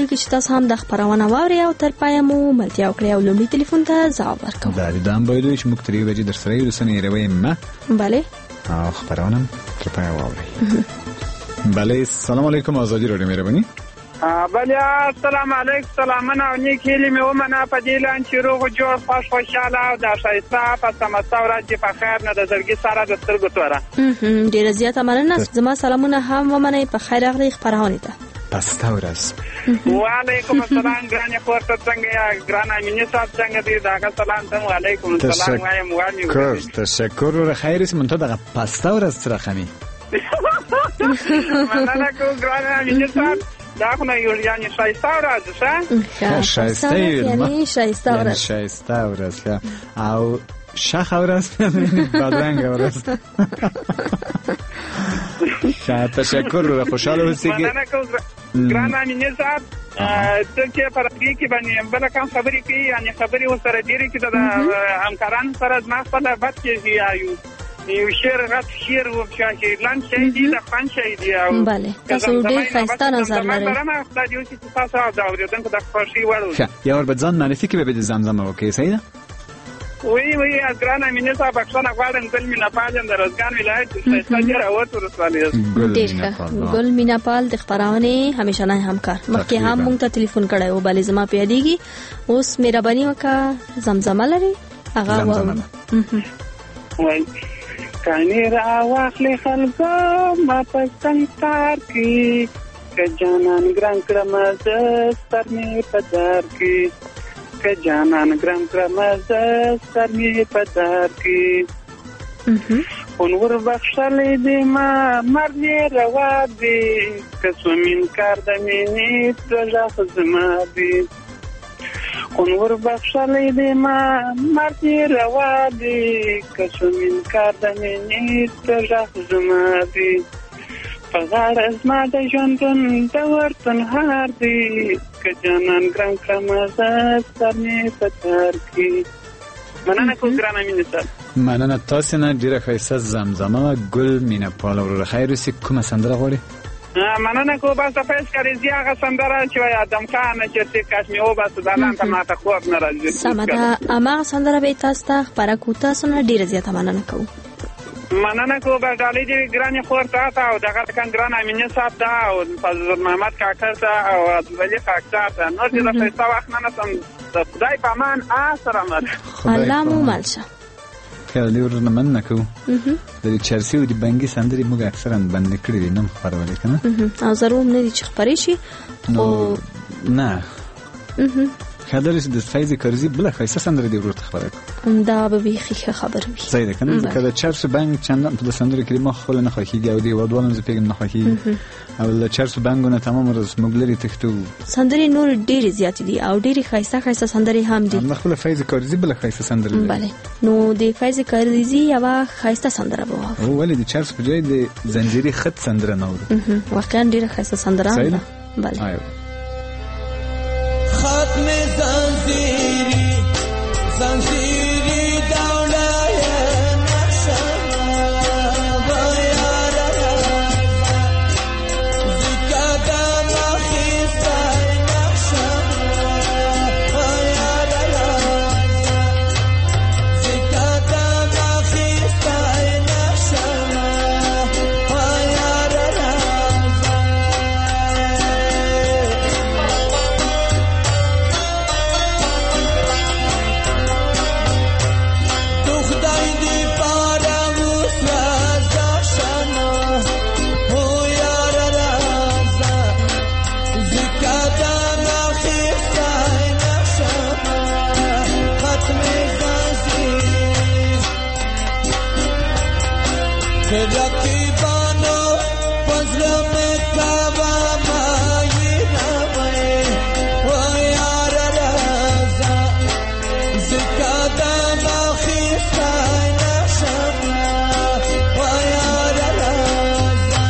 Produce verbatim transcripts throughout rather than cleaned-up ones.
کې چې تاسو هم د خبرونه واوري او تر پای مو ملتیا وکړئ او لومړي ټلیفون ته ځواب ورکړئ. دا د دام بایلوي چې موږ ترې وځي در سره یو سنې روي ما. بله. او خبرونه تر پای واوري. بله سلام علیکم آزادی رادیو مهرباني. بله السلام علیکم سلامونه او نیک هیلې مې ومنه په دې لان چې روغ جوړ خوش خوشاله او د ښایسته په سمسته ورځ په خیر نه د زړګي سره د سترګو توره. ډېره زیاته مننه. زما سلامونه هم ومنئ. په خیر راغلئ خپرونه ته. پسته ورځ. وعلیکم السلام ګرانې خور ته څنګه یا ګران امینه صاحب څنګه دې داګه سلام ته وعلیکم السلام وایم وایم. کور تشکر ور خیر سم ته دغه پسته ورځ سره خمي. مننه کوم ګران امینه صاحب. دا خو نه یو یعنی شایسته ورځ ښه شایسته یعنی شایسته ورځ شایسته ورځ او شخ ورځ بدرنګ ورځ. ښه تشکر ور خوشاله اوسئ. مننه کوم ګران امینه صاحب. ته چې پر دې کې باندې بل کوم خبرې کوي یعنی خبرې وسره ډېرې کې د همکارانو سره ما خپل بد کې یو یو شعر غت شعر و چې لاند شي دي د فن شي دي. بله تاسو ډېر ښایسته نظر لرئ. ما خپل یو چې تاسو دا اوریدونکو د خوشي وړو. ښه یو ور بدځان معرفي کې به د زمزمه وکي صحیح ده. وی وی ګران امینه صاحب اکشن غواړم ګل میناپال د روزګان ولایت څخه څنګه راوته رسوالي. ډېر ښه ګل میناپال د خبرونه همیشه نه همکار مخکې هم مونږ ته ټلیفون کړی او بلې زما پیادېږي اوس مهرباني وکړه زمزمه لري هغه وای کانی را واخلی خلقو ما پسند تار کی که جانان گران کرم از سرمی پدار کی که جانان گران کرم از سرمی پدار کی اونور بخشلی دی ما مرنی روا دی که سومین کردمینی ترجا خزما دی اونور بخشلی دی ما مرنی روا دی که سومین کردمینی ترجا خزما دی پغار از ما د ژوندون د ورتون هار دی که جانان ګران کړم از سرمې پتار کی. مننه کوم ګران امینه صاحب. مننه تاسو نه ډیره ښایسته زمزمه ګل میناپال ورو خیر اوسې کومه سندره غواړي؟ مننه کوم بس د فیس کاریزي هغه سندره چې وای ادم خان چې کاش مې او بس دالان ته ماته خوب نه راځي. سمه ده اما سندره به تاسو ته خبره کو تاسو نه ډیره زیاته مننه کوم. مننه کوم به ډالې دې ګرانې خور ته او دغه کان ګران امینه صاحب ته او فضل محمد کاکر ته او عبدالولي کاکر ته نور دې د فیستا وخت نه سم د خدای په امان اسره مر الله مو مالشه. کله ورنه مننه کوم د چرسی او د بنګي سندري موږ اکثرا باندې کړی دي نن خبرونه کنه او ضرور نه دي چې خبرې شي او نه خدای دې د فایز کرزي بل خاصه سندره دی ورته خبره دا به بيخي خبر وي زید کنه کله چرس بنګ چندان په سندره کې مخ خل نه خوخيږي او دی ودوالم زه پیګم نه خوخي او له چرس بنګونه تمام روز مګلري تختو سندري نور ډېری زیات دي او ډېری خاصه خاصه سندري هم دي. نه خپل فایز کرزي بل خاصه سندره دی. بله نو د فایز کرزي یو خاصه سندره بو او ولې د چرس په ځای د زنجيري خط سندره نه ورو واقعا ډېره خاصه سندره ده. بله ختم زنجیری زنجیری دولای نشما بایار زکاتا مخیصای نشما بایار زکاتا مخیصای نشما بایار رقیبانو پزلم کعبه مایی نوی و یار رازا زکاتا مخیصای نشما و یار رازا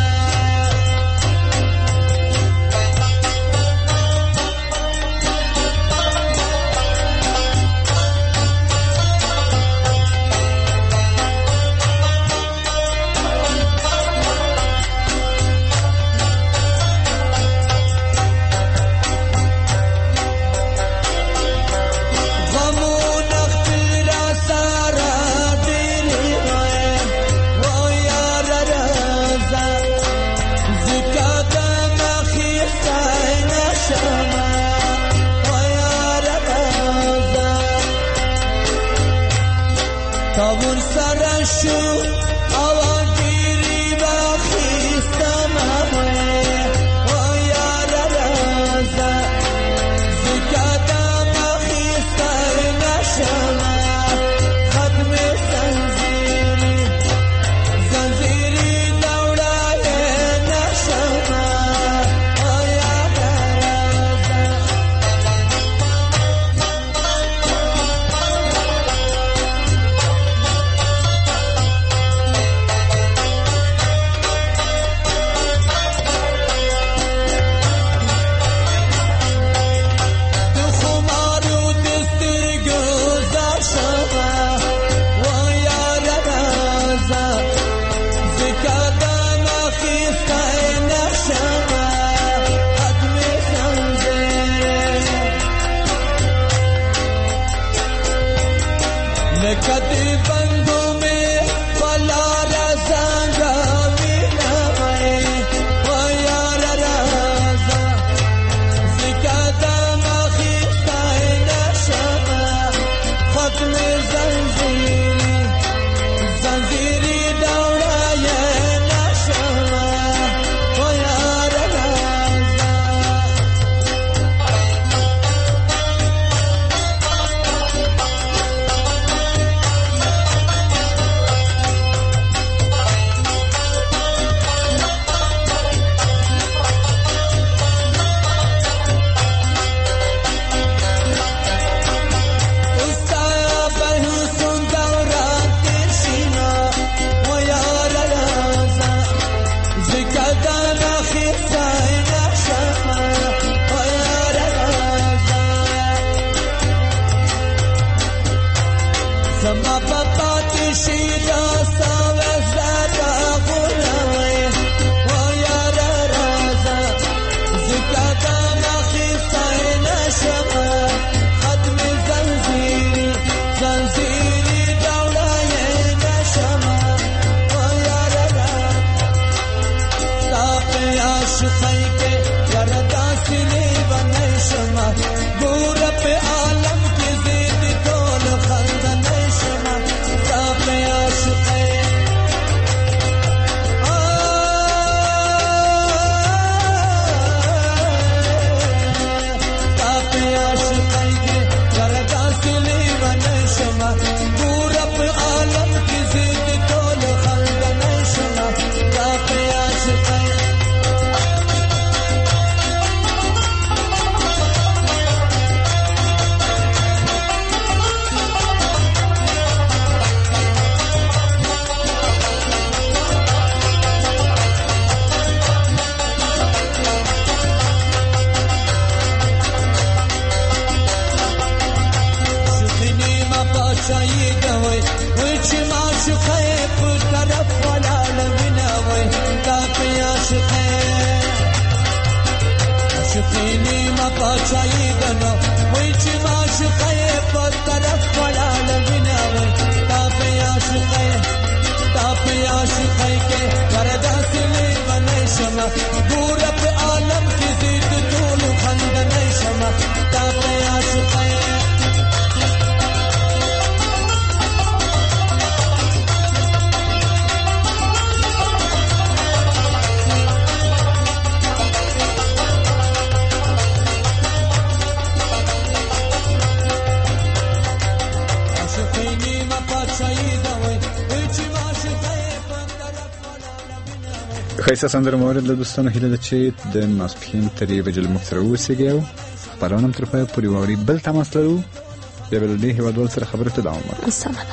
ښایسته سندره مورد له دوستانو هیله ده چې د ماسپښین تر یوې بجې له موږ سره واوسېږئ او خپرونه هم تر پایه پورې واورئ. بل تماس لرو، بیا به له دې هېوادوال سره خبرو ته دوام ورکړو.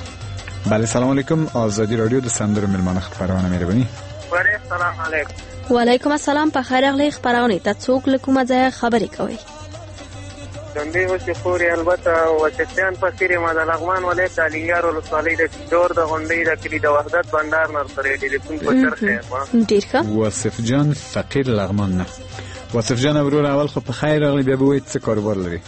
بله، سلام علیکم. آزادي راډیو د سندرو مېلمانه خپرونه مهرباني. سلام علیکم. وعلیکم السلام. په خیر راغلی خپرونې ته. څوک له کومه ځایه خبرې کوئ؟ دندې اوسې خورې البته وچستیان په څېر یم. د لغمان ولایت د الینګار ولسوالۍ د ډور د غونډۍ د کلي د وحدت بندار نه سره ټلیفون په چرخ یم. ډېر ښه. واصف جان فقیر لغمان نه. واصف جان ورور اول خو په خیر راغلی، بیا به وایي څه کاروبار لري؟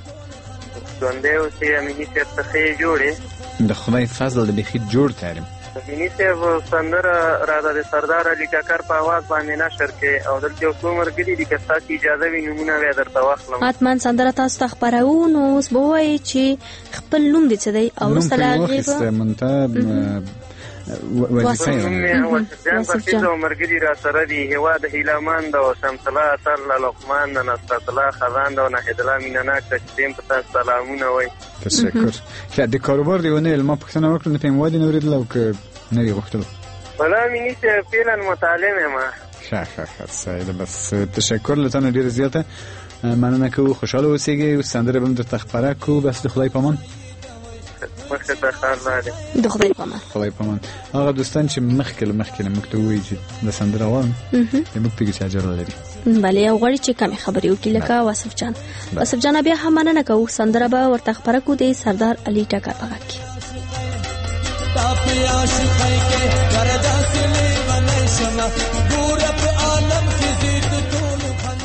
دندې اوسې امیني صاحب ته ښې جوړې. د خدای فضل د بیخي جوړ تاریم. امیني صاحب سندره راته د سردار علي کاکر په اواز باندې نشر کې او دلته یو څو ملګري دي که ستاسو اجازه وي نومونه بیا درته واخلم. حتما سندره تاسو ته خپروو. نو اوس به ووایئ چې خپل نوم دې څه دی او وروسته له هغې به نوم پرې واخیسته. منته وظیفه یې واصف جان مرګري را سره دی هوا د هیلامان د شمس الله اثر لقمان د نصرت الله خزان د نهید الله مینناک تقدیم په تاسو سلامونه وای. تشکر. خیر د کاروبار دی ونه علم پښتنه وکړه په موادي نورید لو ک نه دی غوښتل ولا مینی چې فعلا متعلم ما. ښه ښه ښه سعید بس تشکر لته ډیر زیاته مننه کوو خوشاله اوسئ او سندره بم د تخبره کو بس د خدای پامان. مخکې ته خیر لري د خدای پامان خدای پامان. هغه دوستان چې مخکې مخکې موږ ته وایي چې د سندره وام موږ پیږي چې اجر لري. بله یو غړي چې کمی خبرې وکړي لکه واصف جان. واصف جان بیا هم مننه کوو سندره به ورته خبره کو د سردار علي ټکر په غږ کې. تاپیا شخای کې وردا سلی ونای شما ګور په عالم کې زید ټول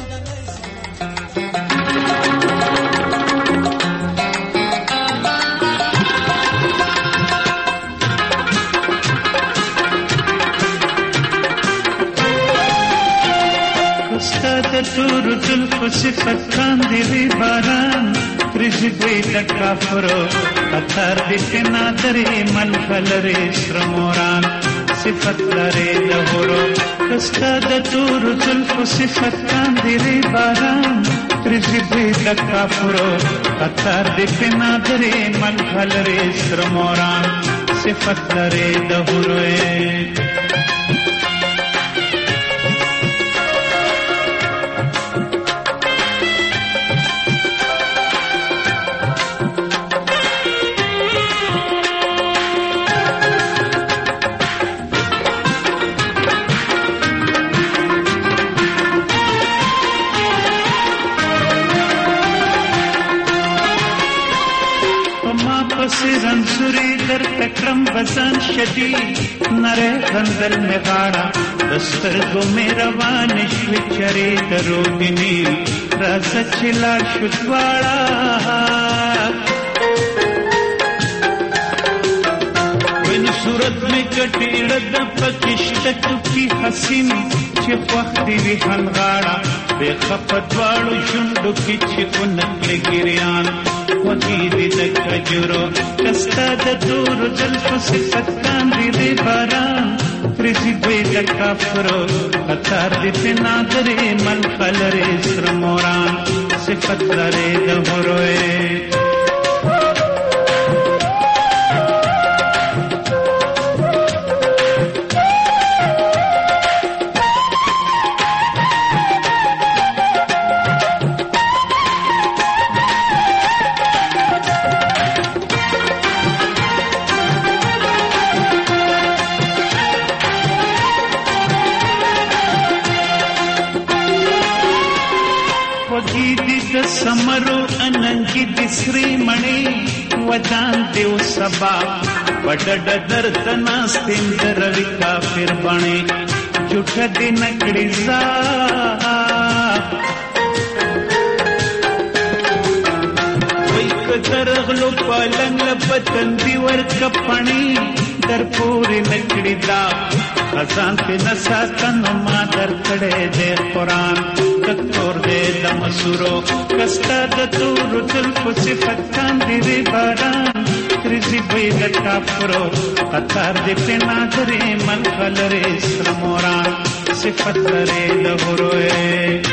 استاد تور زلف صفت کاندی وی باران رجبی د کافرو اتر د نادری منفلری سرموران صفت لري د هورو استاد تور زلف صفت کاندی وی باران رجبی د کافرو اتر د نادری منفلری سرموران صفت لري د هورو. رنسوری در تکرم بزن شدی نره غندل میں غاڑا دسترگو میں روان شوی چری دروگنی رازا چلا شدواڑا وین صورت میں کٹی رد پکشتتو کی حسین چی خوختی وی حن غاڑا بے خفدوارو شندو کی چی انکل گریان وکیدی دک جورو کستا د دور زلف صفت کاندی دی باران پریزی بی د کافرو اتار دی پی نادری من خلری سرموران صفت لری د هروی. समरो अनंगी दिसरी मणि वदान देव सबा वडड दर्दना स्तिंदर विका फिर बणे जुठ दिन कड़ीजा वैक दरगलो पालन लपतन दिवर कपणी दरपूरी नकड़ीदा खजान के नसा तन मादर कड़े दे कुरान तोर दे दमसुरो कस्ता द तूर जुल्फ सिफत कांदी रे बारान त्रिजी बेद काफरो अतार दे पेनादरे मन खलरे श्रमोरान सिफत रे दहुरोए.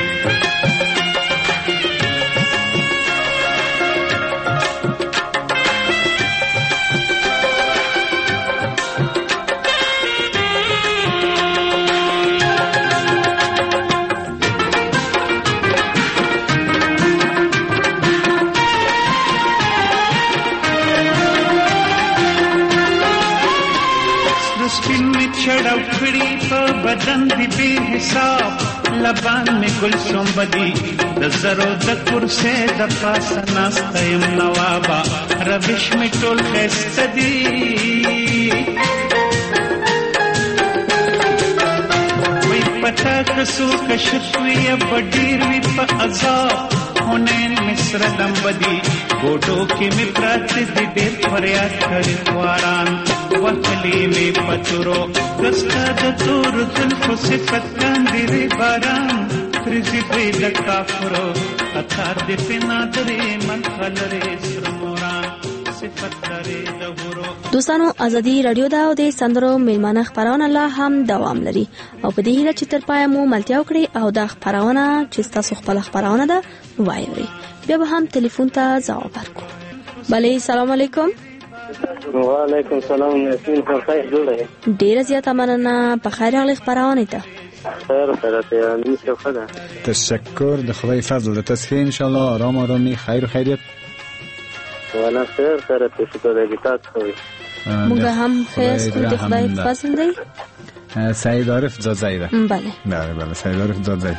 बदन दी बेहिसाब लबान में गुल सोमबदी द जरो द कुर्से द पासनास्तयम नवाबा रविश में टोल खैस्तदी वही पता कसू कशुत्वी बडीर वी प अजाब होनेन मिस्र दंबदी गोडो की मित्रात दी देर फरियाद करी वारान वकली में पचुरो कस्ता द तूर जुल्फ सिफत कांदी रे बारान त्रिजी बेद काफरो अतार दे पिनादरे मन खलरे श्रमोरान دوستانو ازادي رادیو دا او د سندرو میلمانه خبرونه لا هم دوام لري او په دې هیله چې تر پای مو ملتیا وکړي او دا خبرونه چې تاسو خپل خبرونه ده وایي بیا به هم ټلیفون ته ځواب ورکړو. بله سلام علیکم. وعلیکم السلام. یاسین خیر جوړه ډیره زیاته مننه. په خیر راغلی خبرونه ته. خیر خیر ته نیسه خدا. تشکر د خدای فضل د تاسو ان شاء الله آرام آرامي خیر و خیریت. والا خیر خیر ته شکر دې تاسو خوي. موږ هم خیر د خدای فضل دی. سعید عارف زادزی ده. بله بله بله سعید عارف زادزی.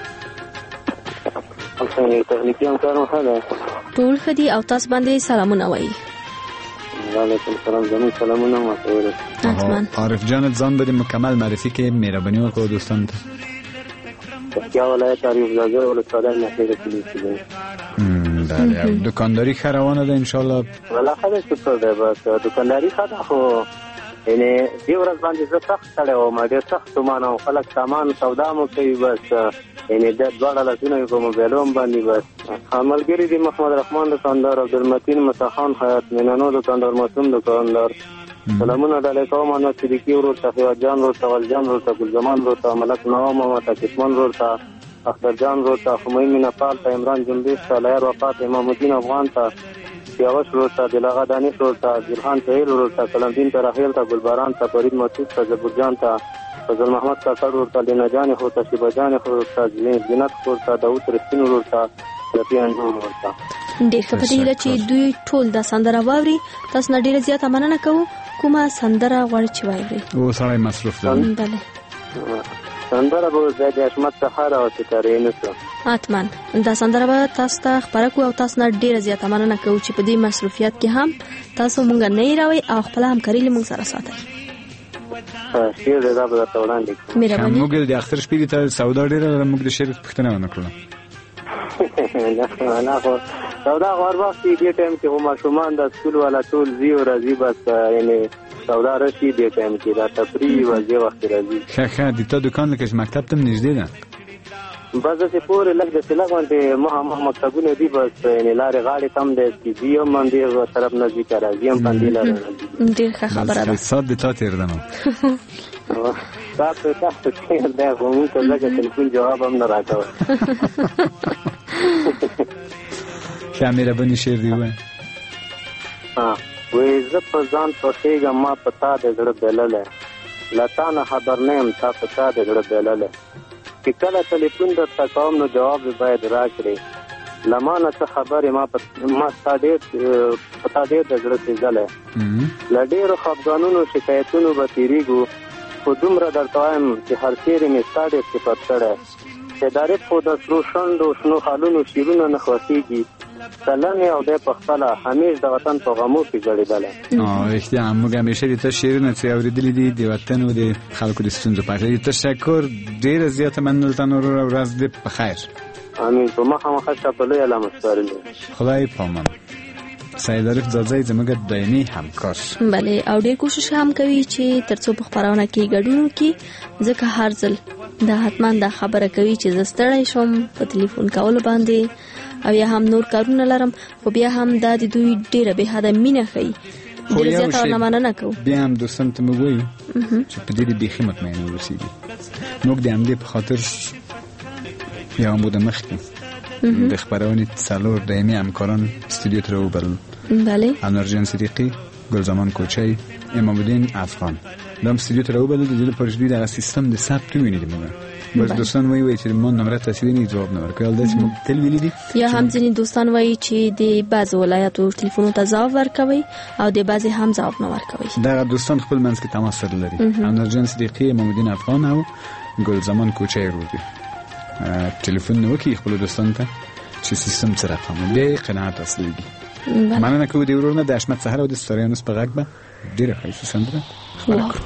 څنګه تکنیکیان کارو خاله ټول خدي او تاسو باندې سلامونه وایي. وعلیکم السلام. زمین سلامونه ماته. حتما عارف جان ځان به مکمل معرفي کې مهرباني وکړو دوستان ته. کیا ولایت عارف زاده ولسوالۍ نشي رسیدلی. بله دکانداری خروانه ده ان شاء الله. ولا خدای شکر دی. بس دکانداری خدا خو یعنی دی ورځ باندې زه سخت کړه او ما ډېر سخت مانو خلک سامان سودا مو کوي بس یعنی د دوړه لاسونه په موبایلوم باندې بس عملګری دی محمد رحمان دکاندار عبدالمتین مسخان حیات مینانو دکاندار معصوم دکاندار سلامونه علیکم انو صدیقی ورو تفیع جان ورو تول جان ورو تګل زمان ورو ته ملک نوام ما ته کسمان ورو ته اختر جان ورو ته خمین نپال ته عمران جنبیش ته لیر وفات امام الدین افغان ته سیاوش ورو ته دلغه دانش ورو ته جرحان تهیل ورو ته کلمدین ته راهیل ته ګلباران ته فرید مسعود ته زبور جان ته فضل محمد کاکړ ورو ته لینا جان خو ته شیبا جان خو ته جنت ورو ته داوود رسین ورو ته رفیان ورو ته ډېر ښه په دې هیله چې دوی ټول دا سندره واوري. تاسو نه ډېره زیاته مننه کوو. کومه سندره غواړئ چې واورئ؟ او سړی مصروف ده. بله سندره به زیاد حشمت سهار او ستاره نسو. حتما دا سندره به تاسو ته خبره کوو او تاسو نه ډېره زیاته مننه کوو چې په دې مصروفیت کې هم تاسو مونږ نه هېروئ او خپله همکاري له مونږ سره ساتئ. شیر دا به درته وړاندې کړم. مهرباني. موږ د اختر شپې ته سودا ډېره لرو. موږ د شیر پوښتنه ونه کړله. نه خو سودا غوړ وخت دې ټایم کې هم ماشومان د سکول والا ټول زی او راځي بس یعنی سودا راشي دې ټایم کې دا تفریح وځي وخت راځي. ښه ښه د تا دکان لکه مکتب ته نږدې ده. بس چې پورې لږ د سلا باندې مه مه مکتبونه دي بس یعنی لارې غاړې کم دي چې دی هم باندې طرف نزدیک راځي هم باندې لارې ډېر ښه خبره ده. سات د تا تیر ده نو تاسو تاسو کې دا کوم ته لږ ټلیفون جواب هم نه راکاوه. ښه مهرباني شعر دی وایه. ها وې زه په ځان پوهېږم ما په تا د زړه بللی له تا نه خبر نه یم تا په تا د زړه بللی چې کله ټلیفون درته کوم نو جواب باید راکړې له ما نه څه خبرې ما ما ستا ډېر په تا ډېر د زړه سېزلی له ډېرو خفګانونو شکایتونو به تېرېږو خو دومره درته وایم چې هر چېرې مې ستا ډېر صفت کړی چې دارې خو د سرو شنډو شنو خالونو شیرونه نه خوښېږي سلامې او دی په خپله همیش د وطن په غمو کې ګړېدلی. رښتیا موږ همیشه د تا شعرونه چې اورېدلي دي د وطن او د خلکو د ستونزو په اړه. تشکر ډېره زیاته مننه درته نو ورځ دې په خیر. امین. په مخه مخه شه په لویه لمه سپارلې. خدای پامان. سعید عارف زادزی زموږ دایمي همکار. بله او ډېر کوشش هم کوي چې تر څو په خپرونه کې ګډون وکړي ځکه هر ځل دا حتما دا خبره کوي چې زه ستړی شوم په ټلیفون کولو باندې او یا هم نور کارونه لرم خو بیا هم دا د دوی ډېره بې حده مینه ښیي. ډېره زیاته ورنه مننه کوو. بیا هم دوستانو ته موږ وایو چې په دې د بیخي مطمئن واوسېږي. موږ د همدې په خاطر یوه موده مخکې د خپرونې څلور دایمي همکاران استودیو ته راوبلل. بله انرجان صدیقي، ګلزمان کوچی، امام الدین افغان. دا هم استودیو ته راوبلل د دې لپاره چې دوی دغه سیستم د ثبت وویني د موږ. بس دوستان وایي وایي چې ما نمره تاسې ویني جواب نه ورکوي. داسې موږ تل ویلي دي. یا هم ځینې دوستان وایي چې د بعضو ولایاتو ټلیفونو ته ځواب ورکوي او د بعضې هم ځواب نه ورکوي. دغه دوستان خپل منځ کې تماس سره لري. انرجان صدیقي، امام الدین افغان او ګلزمان کوچی ورور دي. ټلیفون نه وکړي خپلو دوستانو ته چې سیستم څه رقم دی قناعت اصلېږي. مننه کوو د ورور نه د حشمت سهار او د ستاریانوس په غږ به ډېره ښایسته سندره خپله کړو.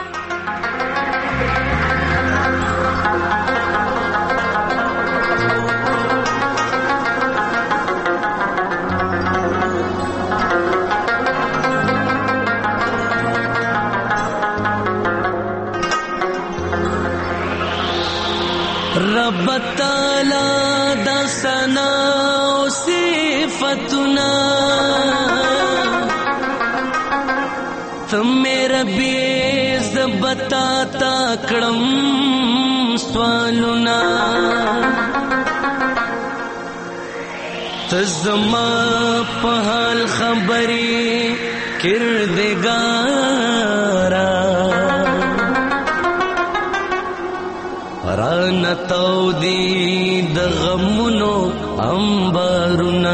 رب تعالی دا سنا او صفتنا تم میرا بیز بتا تا کړم سوالونه تزما په حال خبرې کردګارا رانتاو دی د غمونو انبارونه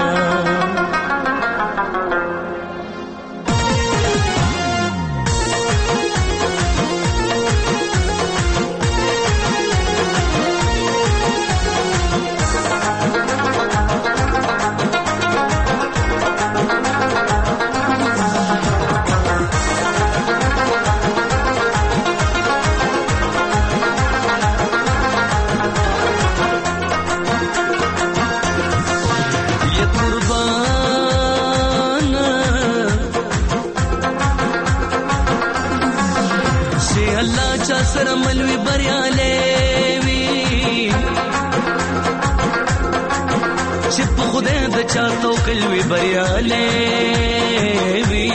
سره ملوي بریاله وي چې په خدای د چا توکل وي بریاله وي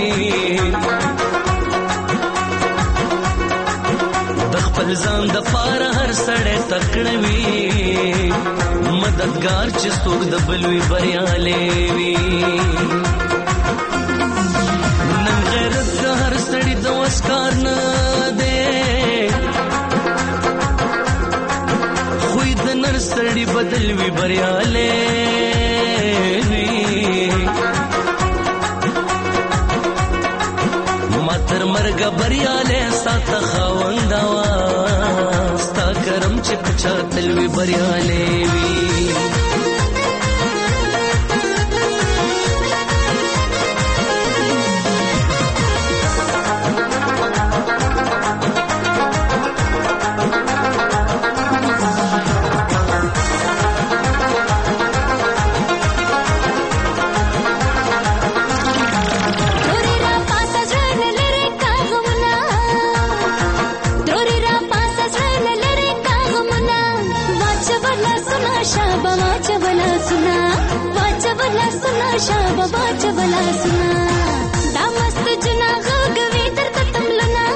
د خپل ځان د پاره هر سړی تکړه وي مددگار چې څوک د بل وي بریاله وي نن غیرت د هر سړی د وسکار نه سړی بدل وی بریاله وی ماتر مرګ بریاله سات خواندا وا ستا کرم چې پچا تل وی بریاله وی شابه چبلا سنا دا مست جنا غوګوي درته تملنا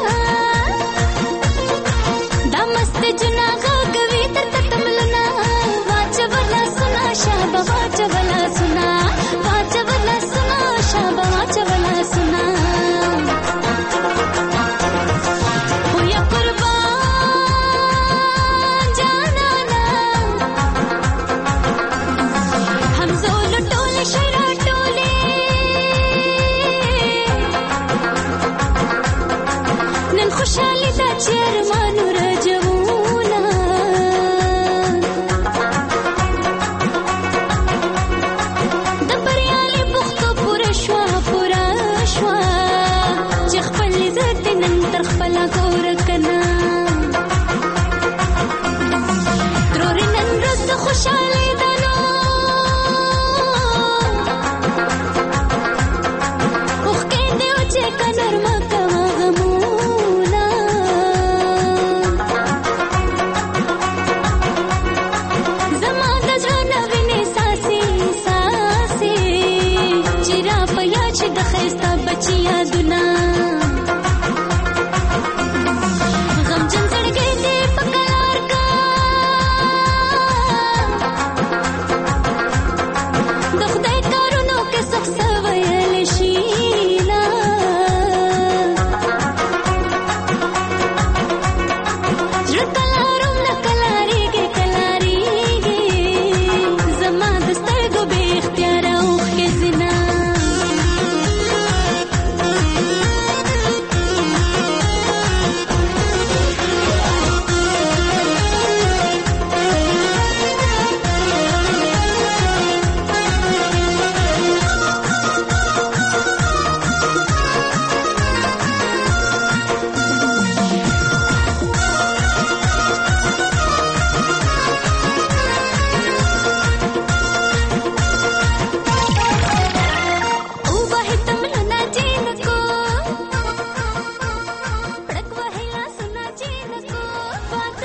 دا مست جنا غوګوي درته تملنا واچبلا سنا شابه واچبلا سنا واچبلا سنا شابه واچبلا سنا ويا قربان جانانا هم زول ټول شيرا خوشالي دا چیر مانو رجونا د بریالي بوختو پورا شوا پورا شوا چې خپل عزت نن تر خپل ګور کنا تروري نن روز د خوشالي دانو اوخ کې دیو چې کنر مکه غمو یادونه غمجن زړګی دې په قرار کا د خدای کارونو کې څوک څه ویلی شي نه زړه کلاروم نه کلاریږي کلاریږي زما د سترګو بې اختیاره اوښکې ځینه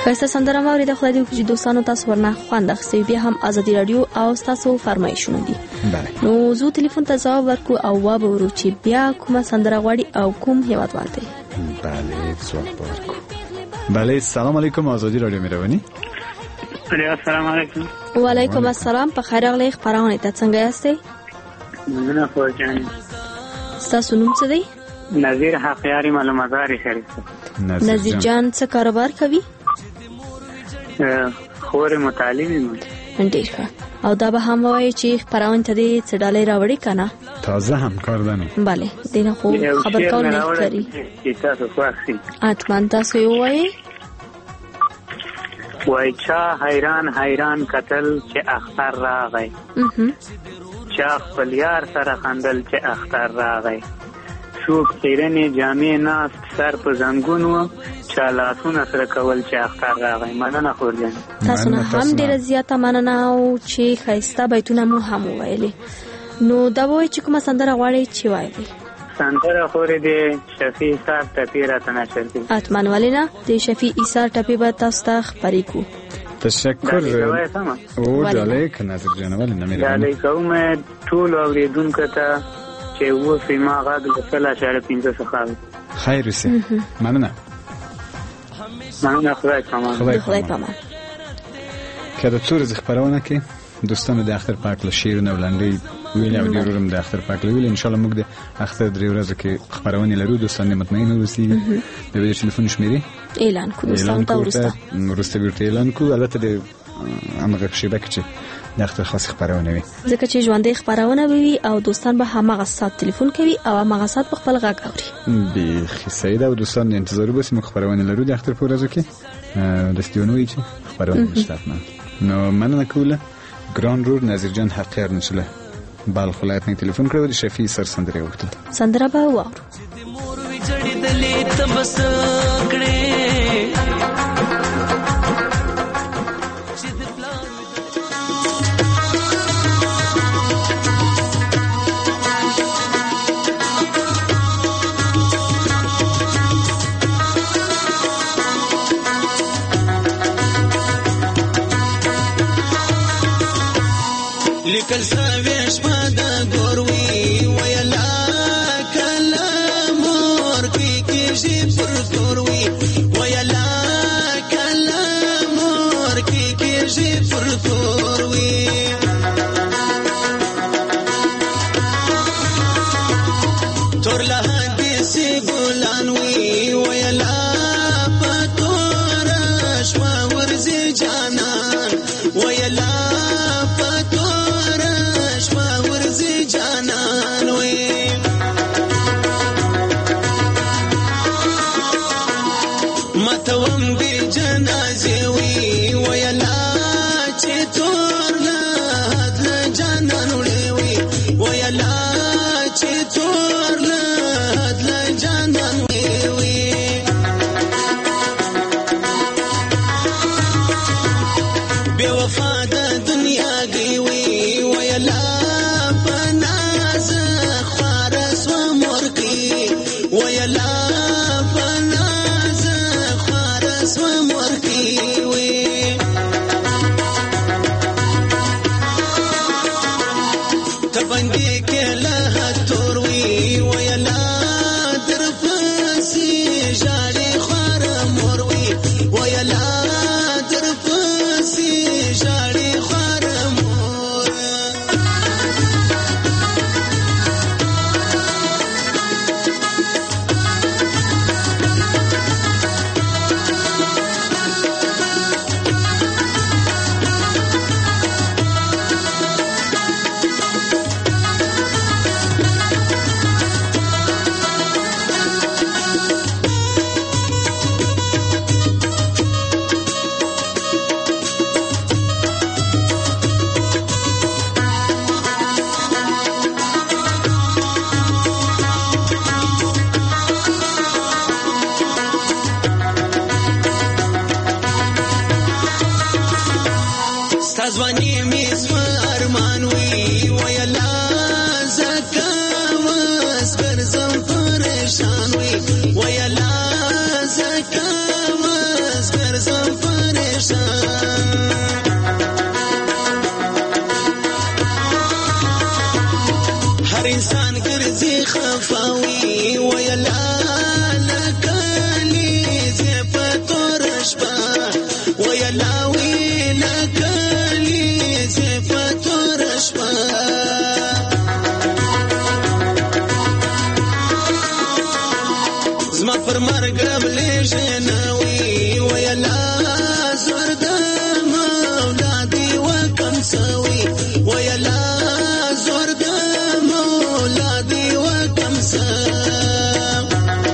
خاصه سندره موري د خدای دې چې دوستانو تاسو ورنه خوند اخستي بیا هم ازادي رادیو او تاسو فرمایشونه دي. نو زو ټلیفون ته ځواب ورکو او وابورو چې بیا کومه سندره غواړي او کوم هیوادوال دی. بله ځواب ورکو. بله سلام علیکم آزادی رادیو مهربانی. السلام علیکم. و علیکم السلام. په خیر راغلی خبرونه ته څنګه یاستئ؟ مننه فوجان. تاسو نوم څه دی؟ نذیر حقیاری معلوماتاری شریف. نذیر جان څه کاروبار کوي؟ خور متعلم ډیر ښه. او دا به هم وایي چې خبرونه ته دې څه ډالۍ راوړي کنه؟ تازه هم کار دنو. بله دینه خو خبر کول نه کوي. چې تاسو خوښی. اتمن تاسو یو وایي. وای چا حیران حیران قتل چې اختر راغی. چا خپل یار سره خندل چې اختر راغی. څوک تیرنې جامې ناست سر په زنګون چا لاسونه سره کول چې اختر راغی. مننه خورجان. تاسو نه هم ډیره زیاته مننه او چې خیسته بیتونه مو هم ویلي. نو دا وایي چې کومه سندره غواړي چې وایي؟ سندره خورې د شفیع صاحب ټپې راته نشر دي. اتمن ولې نه د شفیع ایثار ټپې به تاسو ته خپرې کو. تشکر. او ډالۍ که ناظر جان ولې نه مېرمنې ډالۍ کوم ټول اورېدونکو ته چې اوس یې ما غږ له سل اعشاریه پنځه څخه خیر وسي. مننه. مننه. خدای پامان. خدای پامان. که د څو ورځې خپرونه کې دوستانو د اختر پاک له شعرونه او لنډۍ ویلې او ډېر هم د اختر پاک له ویلې انشاءالله موږ د اختر درې ورځو کې خپرونې لرو. دوستان دې مطمئن اوسئ. د ویډیو ټلیفون شمېرې اعلان کړو دوستانو ته وروسته وروسته به ورته اعلان کړو. البته د همغه شیبه کې چې د اختر خاص خپرونه وي ځکه چې ژوندۍ خپرونه وي او دوستان به همغه ساعت ټلیفون کوي او همغه ساعت په خپل غږ اوري. بیخي صحیح ده. او دوستان انتظار وباسئ. موږ خپرونه لرو د اختر په ورځو کې دستي ونه وایي چې خپرونه نشته. نو مننه کوله ګران رور نذیر جان حقیار نشله بالخ ولایت نه تلیفون کړو. د شفیع سر سندره وکړه. سندره به واورو. مور وی جړې دلې تبس کړې لیکل سویش پادا گوروی ویلا کلامور کی کیجی پر گوروی ویلا کلامور کی کیجی پر گوروی تور لحدی سی گلانوی ویلا پتورش و ورزی جانان ویلا متوم دی جنازه وی ویلا چې تور لحد لجانان وی ویلا چې تور لحد لجانان وی بے وفا د دنیا دی وی ویلا پناز خارس و مرکی ویلا بندی کے لہتور وی ویلا در پسی جاڑی خوار مور وی ویلا در پسی جاڑی خوار مور خفاوي ويلا لكالي زفتور شبا ويلا لكالي زفتور شبا زما پر مرګ مليجناوي ويلا زور د مولادي وکم سوي ويلا زور د مولادي وکم سوي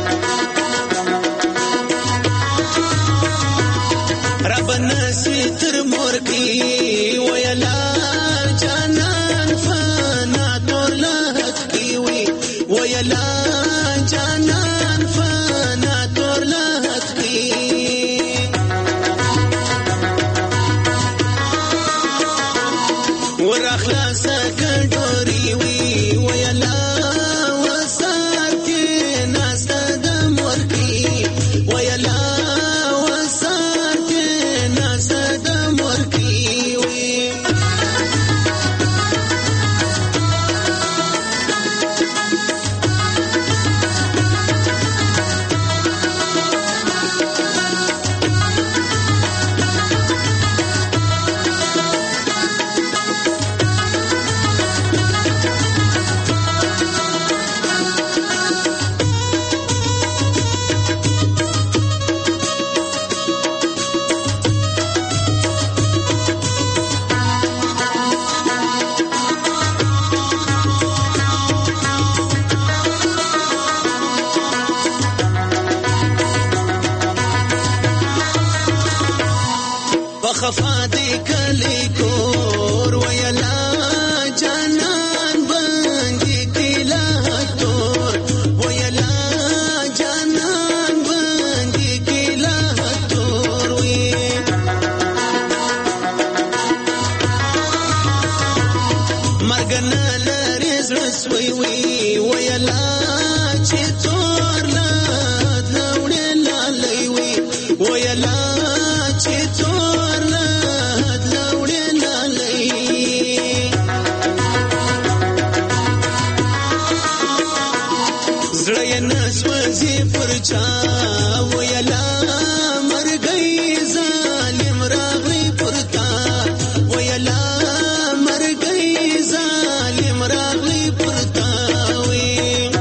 ربنا ستر موركي ويلا جانان فانا تور لهكي ويلا جانان فانا تور لهكي ورخلاصك دوري وي ويلا وسارتي ناس دم وركي ويلا وسارتي ناس دم وركي وي خفادي كليكور ويلا جانان بنجي كلا هتور ويلا جانان بنجي كلا هتور وي مرغنا لرز رسوي وي ويلا چتور لا لوړ لالي وي ويلا چتور پرچا ویلا مرګي ظالم راغلی پرتا ویلا مرګي ظالم راغلی پرتا وی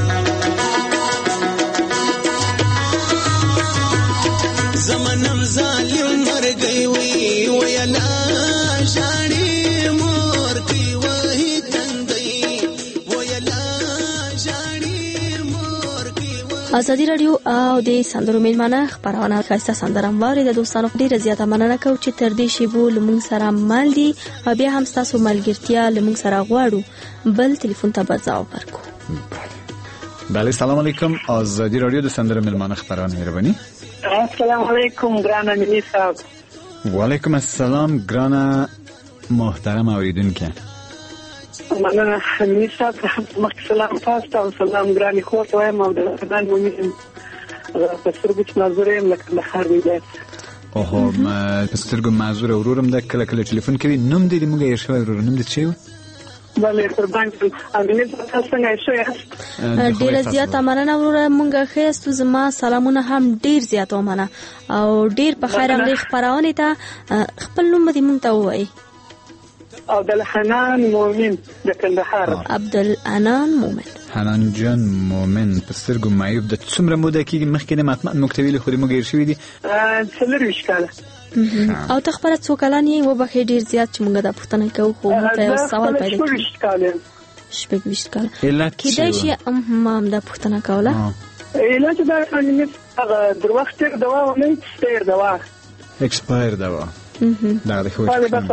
زمانم ظالم مرګي وی ویلا شاړي مور کی وਹੀ تندي ویلا شاړي ازادي رادیو او د سندرو میلمانه خبرونه خاصه سندرمواري د دوستانو ډیره زیاته مننه کوم چې تر دې شی بو لمون سره مل دي او بیا هم تاسو ملګرتیا لمون سره غواړو بل ټلیفون ته بځاو ورکو. بله سلام علیکم. ازادي رادیو د سندرو میلمانه خبرونه مهرباني. السلام علیکم ګرانه ملي صاحب. وعلیکم السلام ګرانه محترم اوریدونکو. مننه ملي صاحب مخکې سلام تاسو ته سلام ګرانې خور ته وایم او د خدای مؤمن په سترګو چې معذور یم لکه د هر ولایت. اوهو په سترګو معذور ورورم د کله کله ټلیفون کوي. نوم دې موږ یې شوی ورور نوم دې څه و؟ بله قربان امینه تاسو څنګه یاست؟ ډیره زیاته مننه وروره موږ ښه یاستو. زما سلامونه هم ډیر زیات ومنه او ډیر په خیر راغلی خبرونه ته خپل نوم دې موږ ته ووایي. عبدالحنان مومن د کندهار. عبدالحنان مومن. حنان جان مومن په سترګو معیوب د څومره موده کې مخکې نه مطمئن مکتویل خو دې موږ یې شوې دي څلور ویشت کاله. او ته خبره څو کلان یې وبخې ډیر زیات چې موږ دا پوښتنه کوو خو موږ ته یو سوال پیدا کړو. شپږ ویشت کاله کېدای شي هم دا پوښتنه کوله. علت دا باندې در وخت دوا و نه سپیر دوا ایکسپایر دوا دا د خو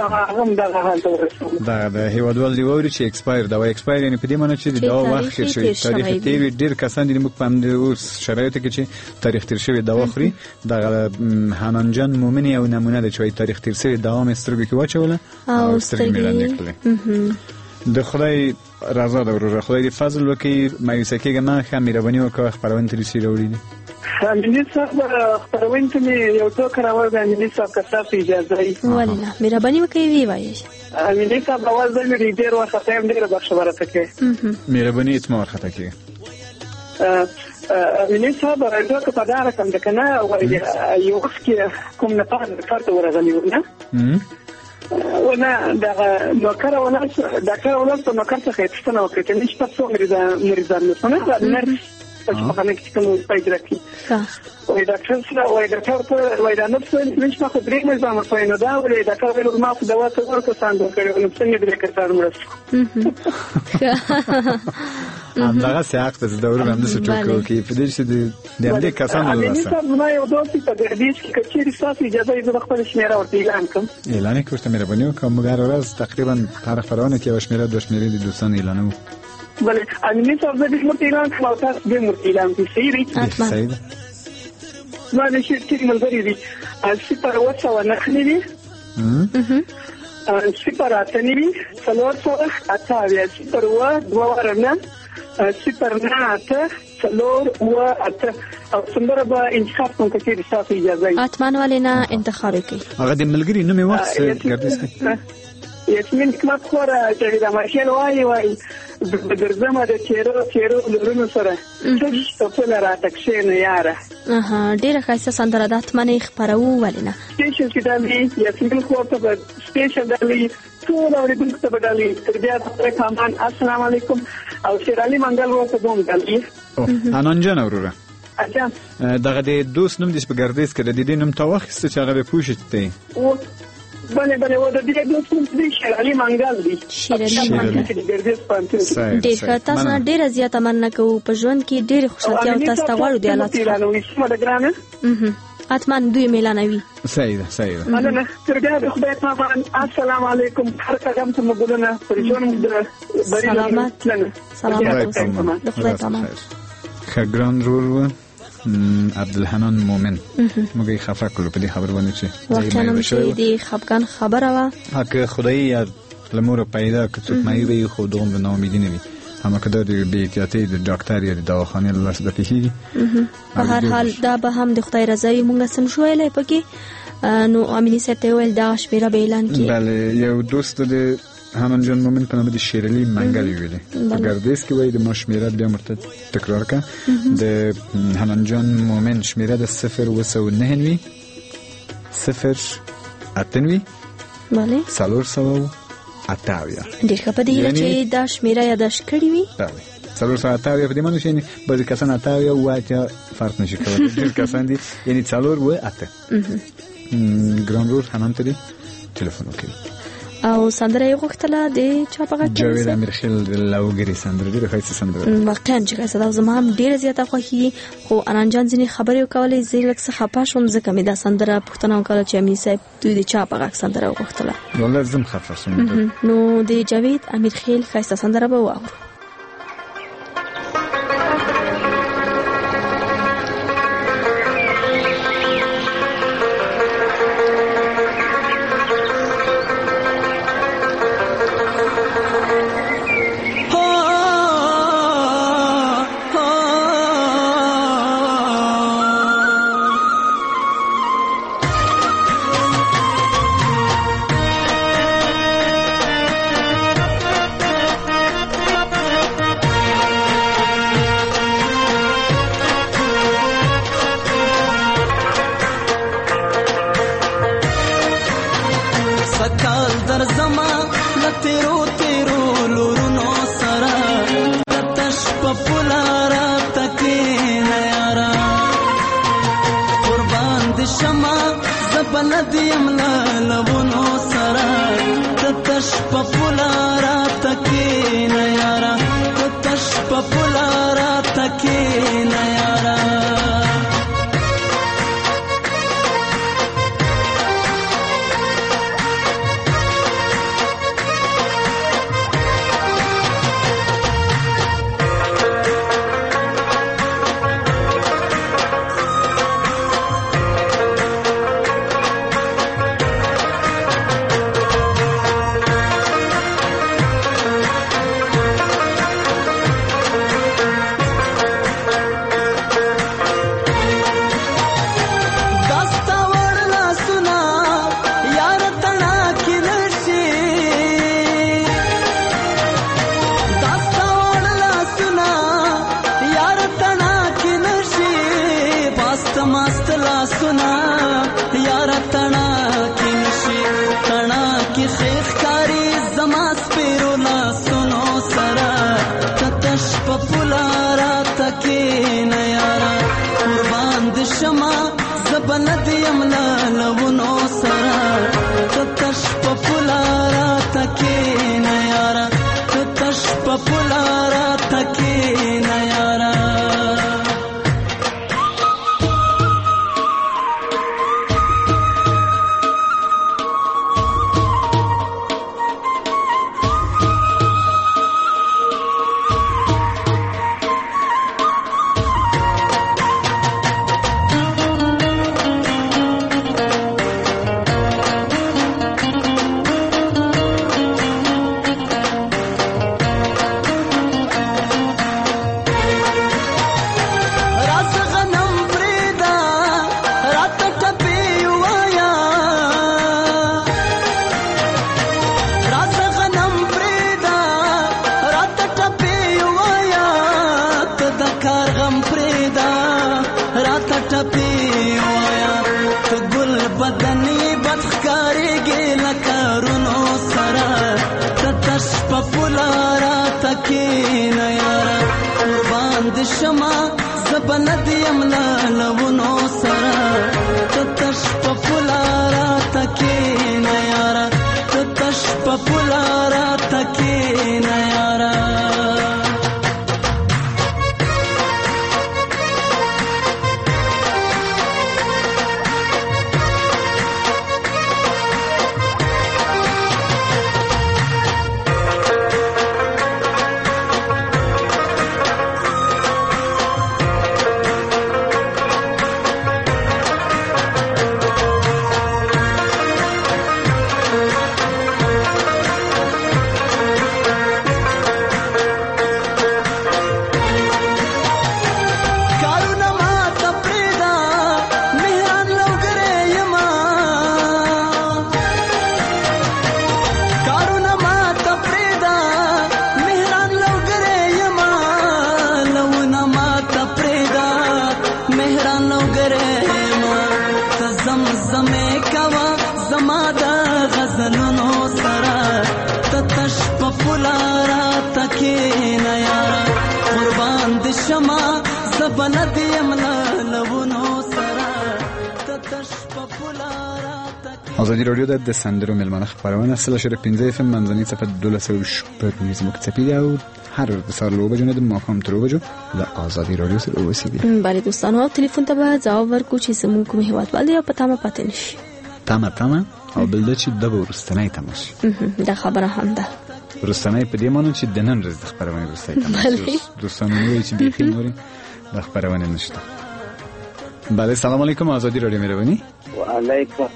دا د هیوادوال دی ووري چې ایکسپایر دا وای ایکسپایر یعنی په دې معنی چې دا وخت کې شوی تاریخ تیر ډیر کسان دي موږ په اوس شرایطو کې چې تاریخ تیر شوی دا وخري دا حنان جان مومن یو نمونه ده چې تاریخ تیر شوی دوام سترګې کې واچوله او سترګې ملانه کړې. د خدای رضا د ورور خدای دې فضل وکي مایوسه کېږه ما خه مهرباني وکړه خبرونه ترې سي وروړي دي. ملي صاحب خبرونه ته یو څو کراوه د ملي صاحب که تاسو اجازه یې والله مهرباني وکړئ وی وایي. ملي صاحب اواز دې ډیر وخت هم ډیر بخښه ورته کې مهرباني ته مو ورخته کې امینه صاحب راځه که په دا رقم ده که نه یو وخت کې کوم نفر کار ته ورغلی و نه ونه دغه نوکر ولس ډاکټر ولس په نوکر څخه یې پوښتنه وکړه چې نن شپه څو مریضان نشونه نرس په خانه کې کوم پیدا کړي وای ډاکټر سره وای ډاکټر ته وای دا نفس نن شپه خو درې مې زما په نه دا وای ډاکټر ویل ما په دوا ته ورته ساندو کړو نو څنګه دې کړتار مرسته همدغه سیاق ته د ورو هم د سټوکو کې په دې چې د دې کسانو واسه ما یو دوست په ګردیش کې کچېری ساتي اجازه یې د خپل شمیره ورته اعلان کوم اعلان کوم مهرباني وکړم مګر ورځ تقریبا هر فرانه کې وشمیره د شمیره د دوستان اعلانو بله امینه صاحب دې مرته اعلان کوم او تاسو دې مرته اعلان کوئ صحیح صحیح ما د شي چې ملګری دي صفر وسه و نخلي دي صفر اتنی څلور سوه اته اویا صفر و دوه ورنه صفر نه اته څلور و اته او څومره به انتخاب کوم کې د تاسو اجازه ای اتمان ولې نه انتخاب کوي هغه د ملګری نوم یې وخت ګرځي کې یاسمین کما خورا چې دا ماشین وای وای د ګرځمه د چیرو چیرو لورونو سره څه په لاره تکشې نه یاره اها ډیره ښایسته سندره ده اتمنې خبرو ولینه سپیشل کې دا یاسمین خورته په سپیشل دلی ټول اوریدونکو ته بدالي تر بیا د کامان السلام علیکم او شیرالي منګل ورته دوم دلی انان جان اورره اچھا دغه د دوست نوم د ګردیز کې د دې نوم توخست چې هغه به پوښتې او بله بله و د دې دوست نوم دی شیرالي منګل دی شیرالي منګل د ګردیز پانته ډیر تاسو نه ډیر زیاته مننه کوو په ژوند کې ډیر خوشاله او تاسو ته غواړو دی الله تعالی نو اسمه د ګرانه اتمن دوی میلانوي صحیح ده صحیح ده مننه تر بیا د خدای پامان السلام علیکم هر قدم ته مګلونه پرجون بری سلامت سلامت د خدای پامان خګران رول عبدالحنان مومن موږ خفه کړو په دې خبر باندې چې واقعا چې دې خفقان خبره وا هغه خدای لمور پیدا کړ چې مې وی خو دوم نه امید نه وي هم کده د بی احتیاطي د ډاکټر یا د دواخانې لاس د پیږي په هر حال دا به هم د خدای رضا وي مونږ سم شویلې پکې نو امینی سته ویل دا شمیره به اعلان کړي بله یو دوست د هنن جان مومن په نامه د شیرالي منګل ویلې په ګردیز کې وای د ما شمیره بیا مرته تکرار کړه د هنن جان مومن شمیره د صفر و سو نه وی صفر اتنوي بله څلور سو اتاویا ډیر ښه په دې چې دا شمیره یاداش کړی وي بله څلور سو اتاویا په دې معنی چې بعضی کسان اتاویا واته فرق نشي کولای ډیر کسان دي یعنی څلور و اته ګران رور هنن ته ټلیفون وکړي او سندره یو غوښتله د چا په غږ جاوید امیرخیل د لاوګری سندره ډیره ښایسته سندره واقعا چې ښایسته ده زما هم ډیره زیاته خوښي خو انان جان ځینې خبرې وکولې زه لږ څه خفه شوم ځکه مې دا سندره پوښتنه وکړه چې امین صاحب دوی د چا په غږ سندره وغوښتله والله زم خفه شوم نو د جاوید امیرخیل ښایسته سندره به واورو پپولارا تکینا یارا ازادي رادیو د سندرو ملمنه خبرونه سره شر پنځه اف ام منځنی صفه دولس او شپږ نظم کتابي او هر د سار لو بجو نه د ماقام تر وبجو د ازادي رادیو سره اوسېږي. بله دوستانو ټلیفون ته به ځواب ورکو چې زموږ کوم هیواد والي او پتا ما پاتې نشي تمه تمه او بل د چې د ورستنۍ تماشي دا خبره هم ده ورستنۍ په دې معنی چې د نن ورځ د خبرونه ورستنۍ تماشي دوستانو نو چې به خیر نوري د خبرونه نشته. بله سلام علیکم آزادی رادیو مهربانی. و علیکم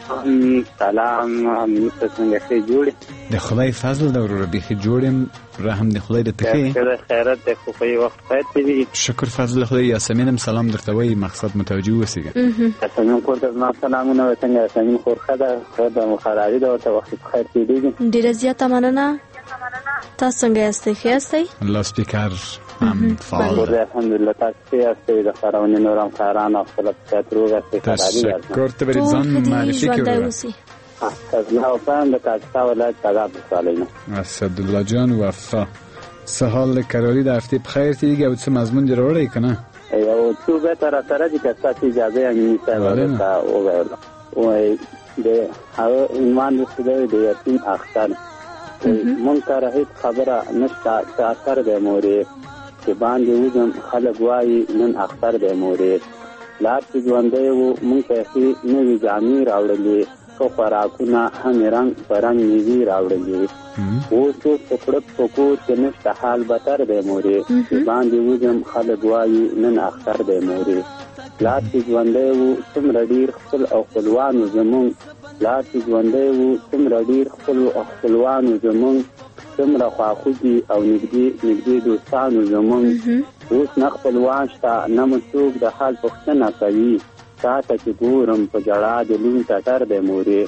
سلام مستر څنګه ښه جوړ د خدای فضل دا ورو به جوړم رحم د خدای د تکي خیرات د خو په وخت پاتې دي شکر فضل خدای یاسمینم سلام درته وای مقصد متوجه وسیګه تاسو کوم ته ما سلامونه څنګه سمین خورخه ده خدای مخارجي دا ته وخت خیر دي ډیر زیاته مننه تاسو څنګه یاستئ ښه یاستئ الله سپیکر ام فعال الحمدلله تاسو یاستئ د خبرونه نورم کاران او خپل تروګه ستاره تشکر ته بری ځان معرفي کړو تاسو او پاند تاسو ولایت تګاب سالینه اسد الله جان وفا سهال کراری د هفته بخیر دیگه او څه مضمون دی وروړی کنه یو څو به تر تر دې که تاسو اجازه یې نیسه او وایو او د هغه ایمان دې د یتیم اختر مونږ ته هیڅ خبره نشته چې اثر به موري چې باندې وځم خلک وایي نن اختر به موري لار چې ژوندې وو مونږ ته نوې جامې راوړلې خو خوراکونه هم رنګ پرنګ نیوي راوړلې اوس څوک په کور کې نشته حال بتر به موري چې باندې وځم خلک وایي نن اختر به موري لار چې ژوندې وو څومره ډېر خپل او خپلوانو زمونږ لار چې ژوندې وو څومره ډېر خپل او خپلوانو زمونږ څومره خواخوږي او نږدې نږدې دوستانو زمونږ اوس نه خپلوان شته نه مو څوک د حال پوښتنه کوي تاته چې ګورم په جړا د لون ټټر به موري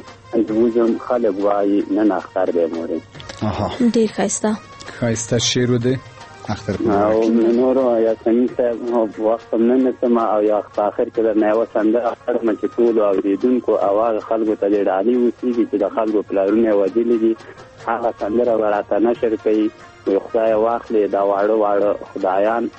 زموږ خلک وایي نن اختر به موري ډېر ښایسته ښایسته شعر دی اختر او نورو یا څنګه وخت هم نه نسم او یا په اخر کې د نایو سندره اخر مچ ټول اوریدونکو اواز خلکو ته ډالي وسیږي چې د خلکو پلارونه ودیلې دي هغه سندره ورته نشر کوي خدای واخلې دا واړه واړه خدایان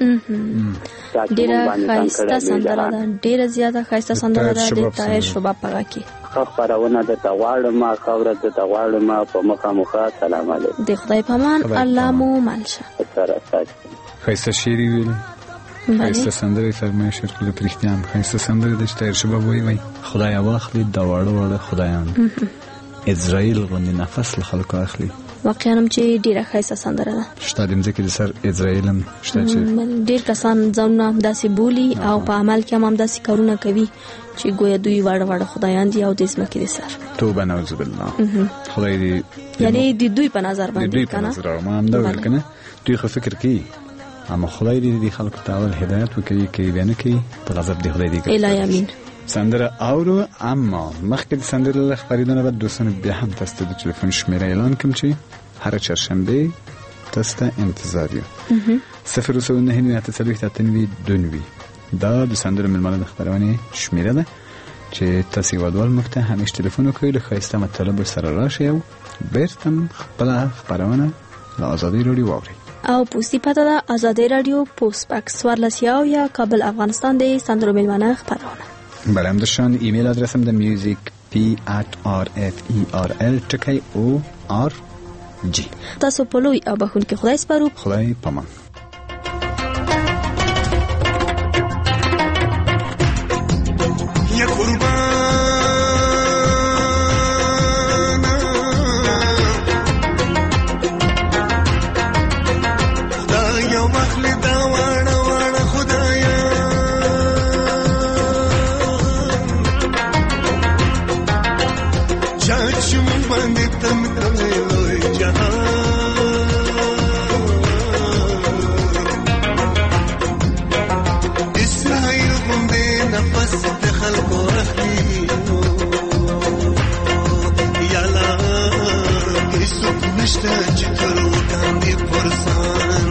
ډیره ښایسته سندره ده ډیره زیاته ښایسته سندره ده د طاهر شوبا پغا کې خبرونه د تغواړم خبره د تغواړم په مخه مخه سلام علیکم د خدای پامان الله مو مالشه سره ساتي خیسته شیری ویل خیسته سندره فرمایش کړل پرختیام خیسته سندره د شتیر شباب وای وای خدای واخلي دا واړه واړه خدایان اسرائیل غوندي نفس له خلکو اخلي واقعا هم چې ډیره خیسته سندره ده شته د ځکه د سر اسرائیل هم شته چې ډیر کسان ځونه داسې بولی او په عمل کې هم داسې کارونه کوي چې ګویا دوی واړه واړه خدایان دي او د اسمکې دي سر توبه نعوذ بالله خدای دې یعنی د دوی په نظر باندې دوی په نظر ما هم دا ویل کنه دوی خو فکر کوي اما خدای دې دې خلکو ته اول هدایت وکړي کوي بیان کوي په غضب دی خدای دې الهی امین سندره اورو اما مخکې د سندره له خبرېدنه بعد دوستانو بیا هم تاسو د ټلیفون شمیره اعلان کوم چې هر چهارشنبه تاسو ته انتظار یو صفر و سه نه نه تصلیح ته تنوي دونوي دا د سندره ملمنه د خبرونه شمیره ده چې تاسو ودول مخته همیش ټلیفون وکړئ له خاصه مطلب سره راشي او بیرته خپل خبرونه له آزادي رادیو واورئ او پوسټی پته ده آزادي رادیو پوسټ باکس ورلسیا یا کابل افغانستان د سندرو ملمنه خبرونه بله همداشان ایمیل ادرسم ده میوزیک پی ات آر اف ای آر ال ټکی او آر جی تاسو په لوی او بخون کې خدای سپارو خدای پامان یا قربان خدایا مخلی دا وانا وانا خدایا چاچم باندې تم تلوي جهان اسرائیل باندې نفس دخل کو اخلي یالا کیسو نشته چې تر وکاندې پرسان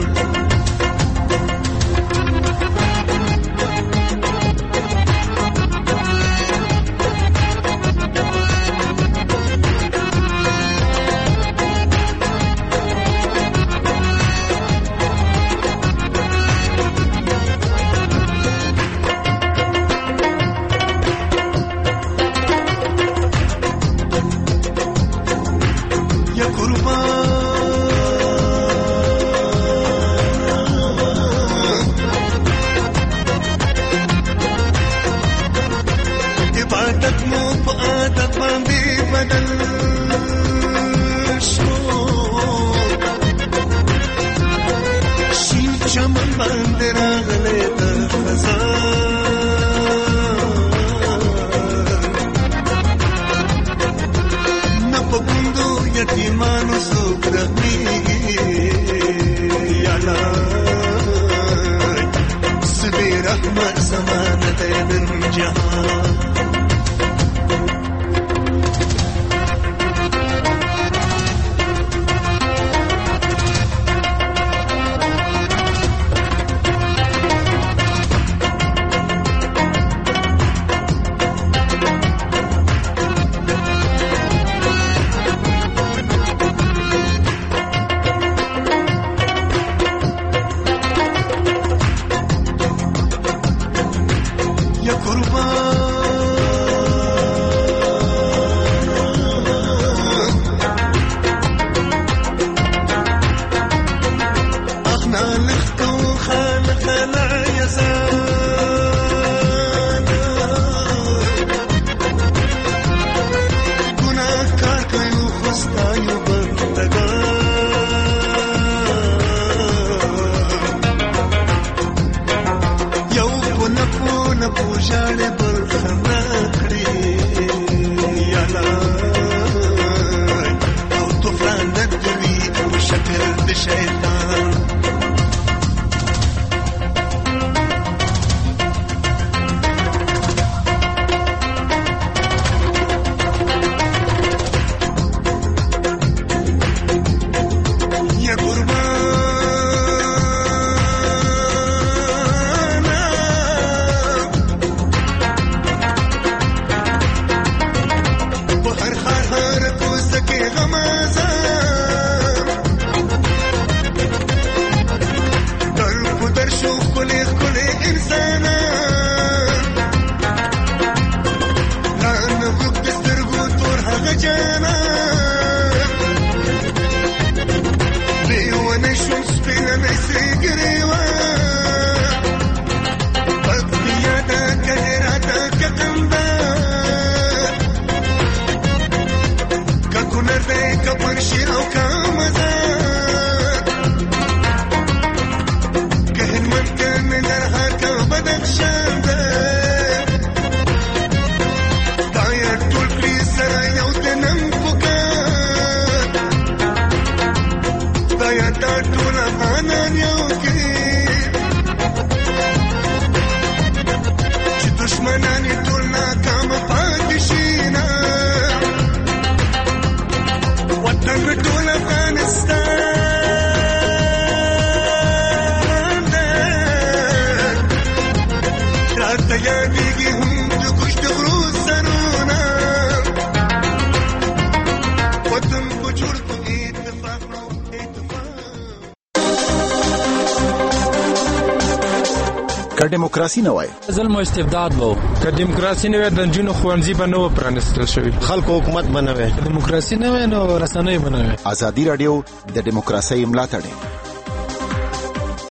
افغانان یو کې چې دشمنان یې ټول ناکامه پاتې شي نه وطن مې ټول افغانستان دی راته یادېږي هم د کوچ د غرو سرونه وطن په جوړ په اتفاق کړو که دیموکراسي نه وای ظلم او استبداد وو که دیموکراسي نه وای د نجونو ښوونځي به نه و پرانیستل شوي خلکو حکومت به نه وای دیموکراسي نه وای نو رسنۍ به نه وای ازادي راډیو د دیموکراسۍ ملاتړ